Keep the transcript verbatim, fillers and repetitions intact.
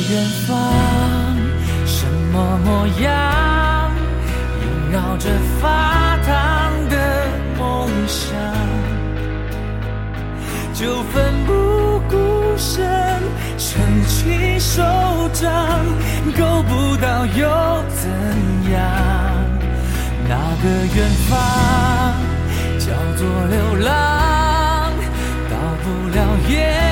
远方，什么模样，萦绕着发烫的梦想，就奋不顾身撑起手掌，够不到又怎样？那个远方叫做流浪，到不了也